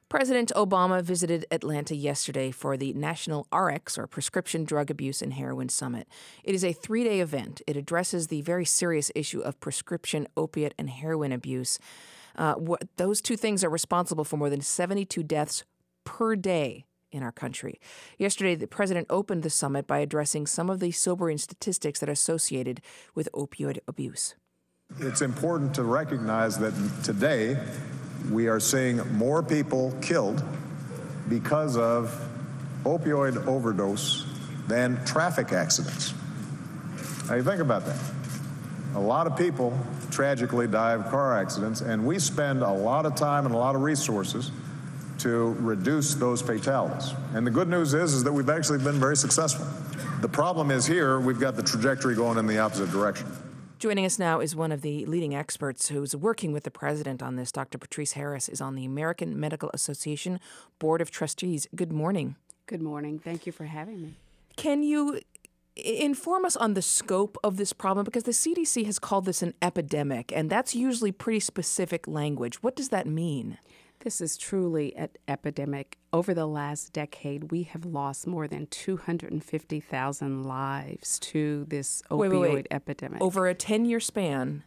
President Obama visited Atlanta yesterday for the National RX, or Prescription Drug Abuse and Heroin Summit. It is a 3-day event. It addresses the very serious issue of prescription opiate and heroin abuse. Those two things are responsible for more than 72 deaths per day in our country. Yesterday, the president opened the summit by addressing some of the sobering statistics that are associated with opioid abuse. It's important to recognize that today we are seeing more people killed because of opioid overdose than traffic accidents. Now you think about that. A lot of people tragically die of car accidents, and we spend a lot of time and a lot of resources to reduce those fatalities. And the good news is that we've actually been very successful. The problem is here, we've got the trajectory going in the opposite direction. Joining us now is one of the leading experts who's working with the president on this. Dr. Patrice Harris is on the American Medical Association Board of Trustees. Good morning. Good morning. Thank you for having me. Can you inform us on the scope of this problem? Because the CDC has called this an epidemic, and that's usually pretty specific language. What does that mean? This is truly an epidemic. Over the last decade, we have lost more than 250,000 lives to this opioid epidemic. Over a 10-year span,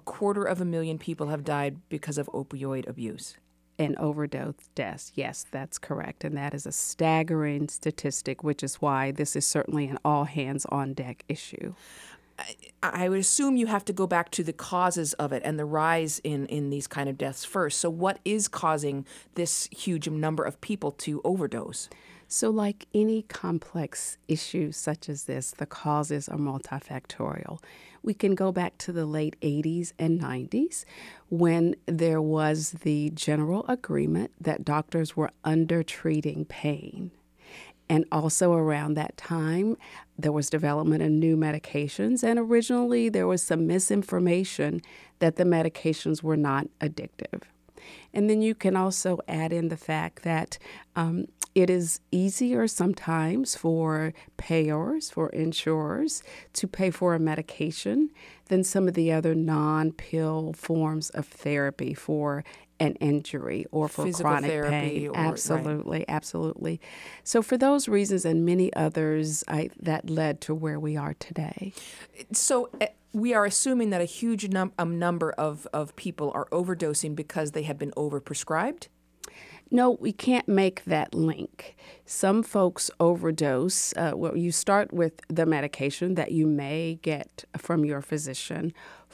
250,000 people have died because of opioid abuse. And overdose deaths. Yes, that's correct. And that is a staggering statistic, which is why this is certainly an all-hands-on-deck issue. I would assume you have to go back to the causes of it and the rise in these kind of deaths first. So what is causing this huge number of people to overdose? So like any complex issue such as this, the causes are multifactorial. We can go back to the late 80s and 90s when there was the general agreement that doctors were under-treating pain. And also around that time, there was development of new medications. And originally, there was some misinformation that the medications were not addictive. And then you can also add in the fact that it is easier sometimes for payers, for insurers, to pay for a medication than some of the other non-pill forms of therapy for an injury or for physical chronic pain. Absolutely, right. Absolutely. So for those reasons and many others, that led to where we are today. So we are assuming that a huge number of people are overdosing because they have been overprescribed? No, we can't make that link. Some folks overdose. You start with the medication that you may get from your physician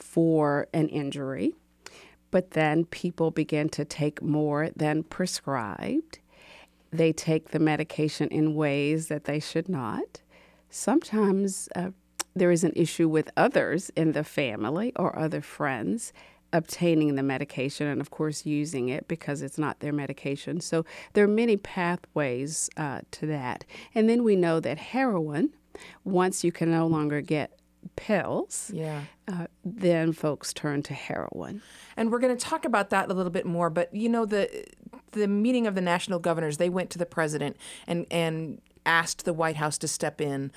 for an injury. But then people begin to take more than prescribed. They take the medication in ways that they should not. Sometimes there is an issue with others in the family or other friends obtaining the medication and, of course, using it because it's not their medication. So there are many pathways to that. And then we know that heroin, once you can no longer get pills, then folks turn to heroin. And we're going to talk about that a little bit more. But, you know, the meeting of the national governors, they went to the president and asked the White House to step in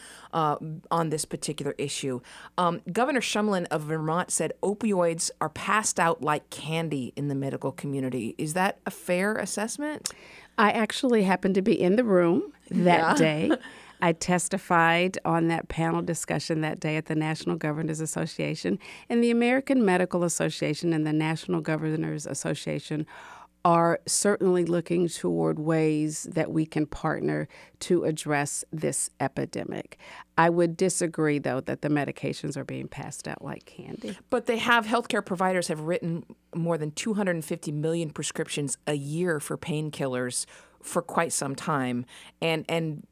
on this particular issue. Governor Shumlin of Vermont said opioids are passed out like candy in the medical community. Is that a fair assessment? I actually happened to be in the room that day. I testified on that panel discussion that day at the National Governors Association. And the American Medical Association and the National Governors Association are certainly looking toward ways that we can partner to address this epidemic. I would disagree, though, that the medications are being passed out like candy. But healthcare providers have written more than 250 million prescriptions a year for painkillers for quite some time. And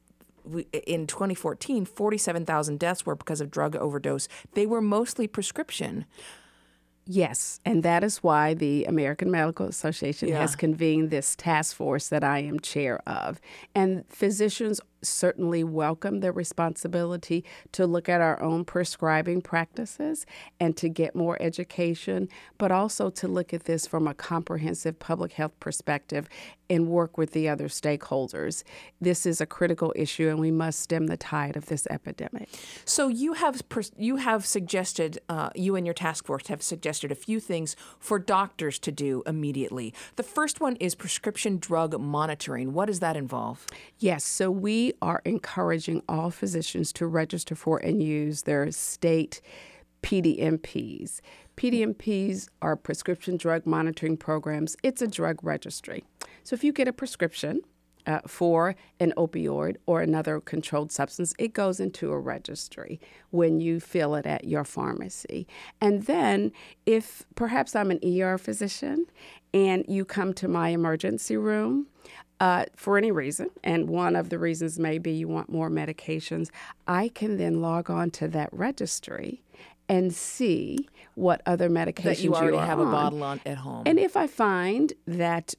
in 2014, 47,000 deaths were because of drug overdose. They were mostly prescription. Yes, and that is why the American Medical Association has convened this task force that I am chair of. And physicians certainly welcome the responsibility to look at our own prescribing practices and to get more education, but also to look at this from a comprehensive public health perspective and work with the other stakeholders. This is a critical issue, and we must stem the tide of this epidemic. So you have suggested, you and your task force have suggested a few things for doctors to do immediately. The first one is prescription drug monitoring. What does that involve? Yes, so we are encouraging all physicians to register for and use their state PDMPs. PDMPs are prescription drug monitoring programs. It's a drug registry. So if you get a prescription for an opioid or another controlled substance, it goes into a registry when you fill it at your pharmacy. And then if perhaps I'm an ER physician and you come to my emergency room for any reason, and one of the reasons may be you want more medications, I can then log on to that registry and see what other medications that you already have on. A bottle on at home. And if I find that,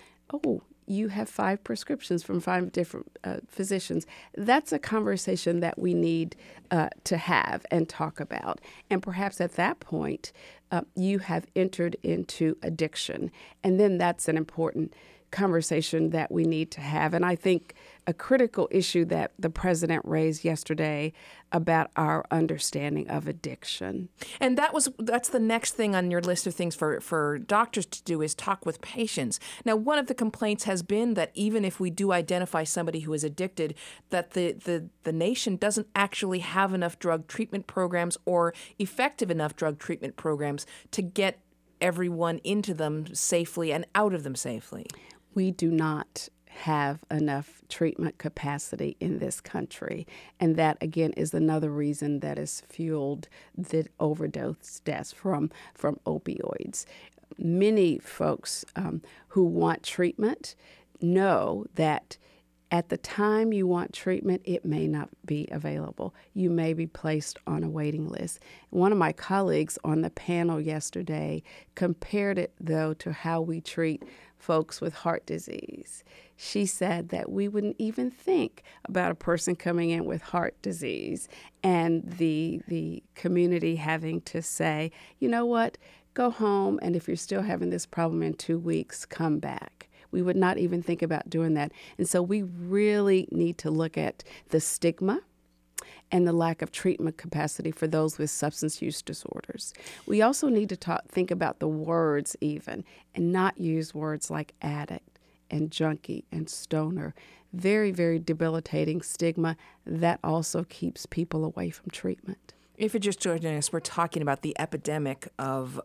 you have 5 prescriptions from 5 different physicians, that's a conversation that we need to have and talk about. And perhaps at that point, you have entered into addiction. And then that's an important conversation that we need to have. And I think a critical issue that the president raised yesterday about our understanding of addiction. And that's the next thing on your list of things for doctors to do is talk with patients. Now, one of the complaints has been that even if we do identify somebody who is addicted, that the nation doesn't actually have enough drug treatment programs or effective enough drug treatment programs to get everyone into them safely and out of them safely. We do not have enough treatment capacity in this country. And that, again, is another reason that has fueled the overdose deaths from opioids. Many folks who want treatment know that at the time you want treatment, it may not be available. You may be placed on a waiting list. One of my colleagues on the panel yesterday compared it, though, to how we treat folks with heart disease. She said that we wouldn't even think about a person coming in with heart disease and the community having to say, you know what, go home, and if you're still having this problem in 2 weeks, come back. We would not even think about doing that. And so we really need to look at the stigma and the lack of treatment capacity for those with substance use disorders. We also need to think about the words even, and not use words like addict and junkie and stoner. Very, very debilitating stigma that also keeps people away from treatment. If you're just joining us, we're talking about the epidemic of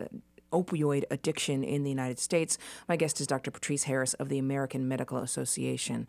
opioid addiction in the United States. My guest is Dr. Patrice Harris of the American Medical Association.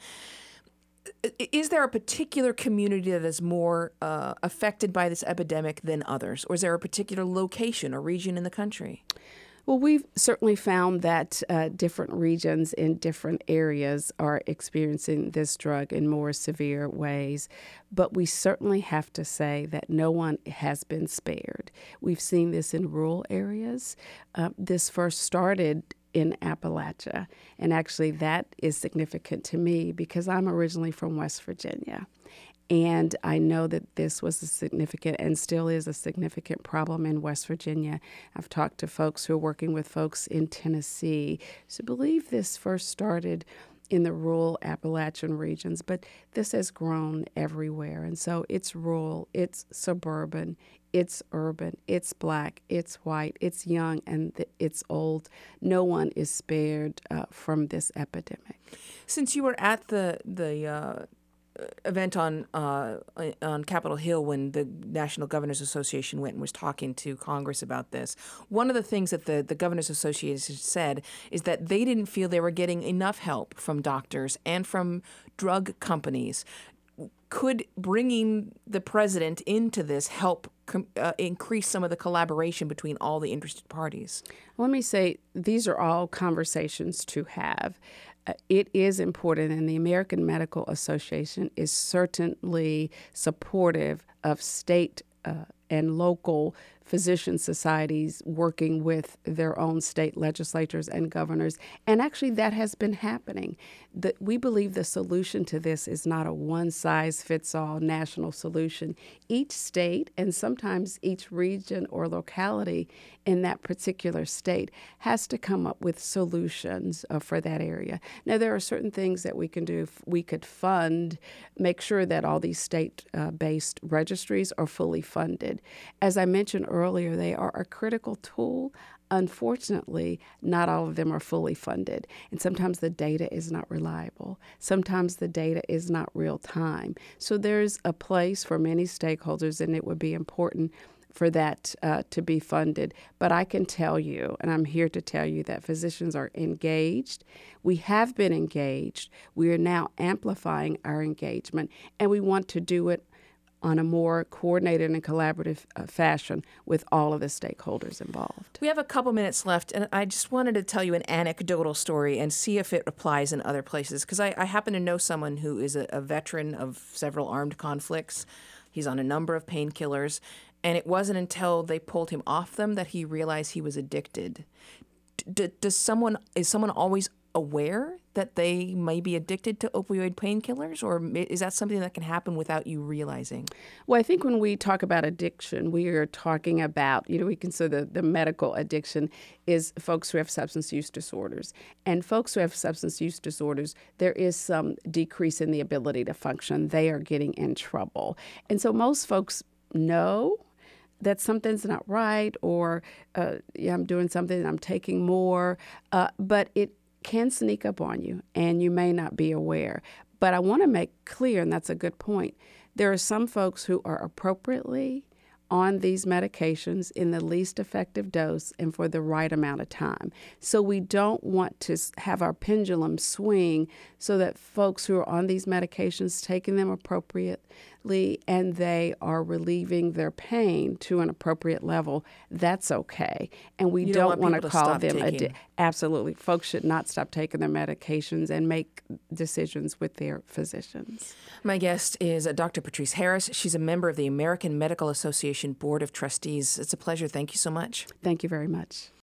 Is there a particular community that is more affected by this epidemic than others? Or is there a particular location or region in the country? Well, we've certainly found that different regions in different areas are experiencing this drug in more severe ways, but we certainly have to say that no one has been spared. We've seen this in rural areas. This first started in Appalachia, and actually that is significant to me because I'm originally from West Virginia. And I know that this was a significant and still is a significant problem in West Virginia. I've talked to folks who are working with folks in Tennessee. So I believe this first started in the rural Appalachian regions, but this has grown everywhere. And so it's rural, it's suburban, it's urban, it's black, it's white, it's young, and it's old. No one is spared from this epidemic. Since you were at the event on Capitol Hill when the National Governors Association went and was talking to Congress about this, one of the things that the Governors Association said is that they didn't feel they were getting enough help from doctors and from drug companies. Could bringing the president into this help increase some of the collaboration between all the interested parties? Let me say these are all conversations to have. It is important, and the American Medical Association is certainly supportive of state and local physician societies working with their own state legislatures and governors. And actually, that has been happening. We believe the solution to this is not a one-size-fits-all national solution. Each state, and sometimes each region or locality in that particular state, has to come up with solutions for that area. Now, there are certain things that we can do. We could fund, make sure that all these state-based registries are fully funded. As I mentioned earlier, they are a critical tool. Unfortunately, not all of them are fully funded, and sometimes the data is not reliable. Sometimes the data is not real time. So there's a place for many stakeholders, and it would be important for that to be funded. But I can tell you, and I'm here to tell you, that physicians are engaged. We have been engaged. We are now amplifying our engagement, and we want to do it on a more coordinated and collaborative fashion with all of the stakeholders involved. We have a couple minutes left, and I just wanted to tell you an anecdotal story and see if it applies in other places, because I happen to know someone who is a veteran of several armed conflicts. He's on a number of painkillers, and it wasn't until they pulled him off them that he realized he was addicted. Is someone always aware that they may be addicted to opioid painkillers, or is that something that can happen without you realizing? Well, I think when we talk about addiction, we are talking about, we consider the medical addiction is folks who have substance use disorders. And folks who have substance use disorders, there is some decrease in the ability to function. They are getting in trouble. And so most folks know that something's not right, or I'm doing something, I'm taking more, but it can sneak up on you, and you may not be aware. But I want to make clear, and that's a good point, there are some folks who are appropriately on these medications in the least effective dose and for the right amount of time. So we don't want to have our pendulum swing so that folks who are on these medications, taking them appropriately, and they are relieving their pain to an appropriate level, that's okay. And we don't want to call them absolutely. Folks should not stop taking their medications and make decisions with their physicians. My guest is Dr. Patrice Harris. She's a member of the American Medical Association Board of Trustees. It's a pleasure. Thank you so much. Thank you very much.